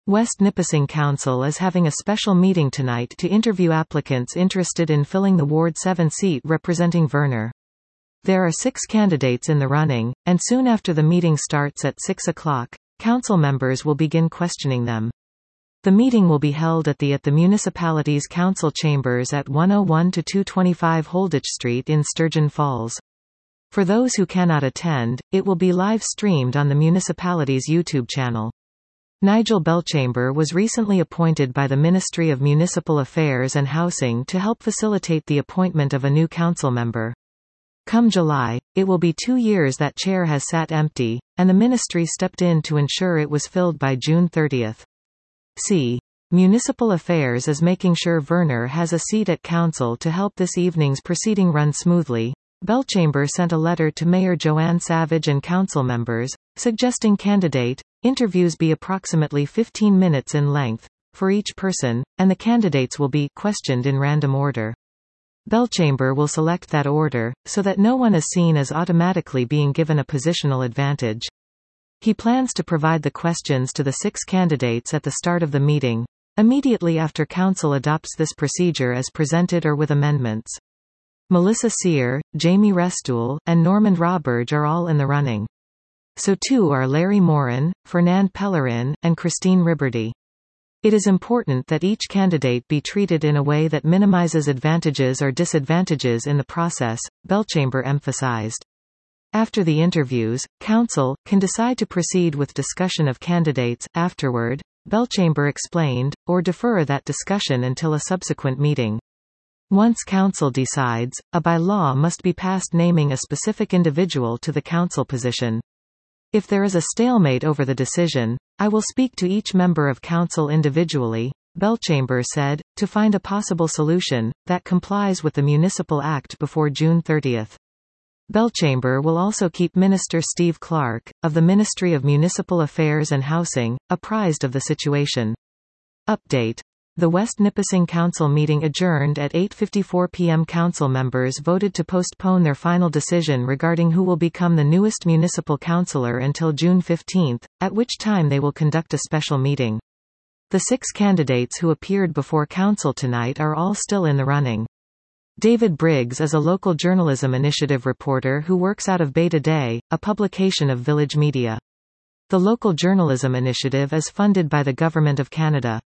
West Nipissing Council is having a special meeting tonight to interview applicants interested in filling the Ward 7 seat representing Verner. There are 6 candidates in the running, and soon after the meeting starts at 6 o'clock, council members will begin questioning them. The meeting will be held at the municipality's council chambers at 101 to 225 Holditch Street in Sturgeon Falls. For those who cannot attend, it will be live-streamed on the municipality's YouTube channel. Nigel Belchamber was recently appointed by the Ministry of Municipal Affairs and Housing to help facilitate the appointment of a new council member. Come July, it will be 2 years that chair has sat empty, and the ministry stepped in to ensure it was filled by June 30. Municipal Affairs is making sure Verner has a seat at council to help this evening's proceeding run smoothly. Belchamber sent a letter to Mayor Joanne Savage and council members, suggesting interviews be approximately 15 minutes in length, for each person, and the candidates will be questioned in random order. Belchamber will select that order, so that no one is seen as automatically being given a positional advantage. He plans to provide the questions to the 6 candidates at the start of the meeting, immediately after Council adopts this procedure as presented or with amendments. Melissa Sear, Jamie Restool, and Normand Roberge are all in the running. So too are Larry Morin, Fernand Pellerin, and Christine Ribberty. It is important that each candidate be treated in a way that minimizes advantages or disadvantages in the process, Belchamber emphasized. After the interviews, Council can decide to proceed with discussion of candidates afterward, Belchamber explained, or defer that discussion until a subsequent meeting. Once Council decides, a by-law must be passed naming a specific individual to the Council position. If there is a stalemate over the decision, I will speak to each member of Council individually, Belchamber said, to find a possible solution that complies with the Municipal Act before June 30. Belchamber will also keep Minister Steve Clark, of the Ministry of Municipal Affairs and Housing, apprised of the situation. Update. The West Nipissing Council meeting adjourned at 8:54 p.m. Council members voted to postpone their final decision regarding who will become the newest municipal councillor until June 15, at which time they will conduct a special meeting. The 6 candidates who appeared before Council tonight are all still in the running. David Briggs is a local journalism initiative reporter who works out of Beta Day, a publication of Village Media. The local journalism initiative is funded by the Government of Canada.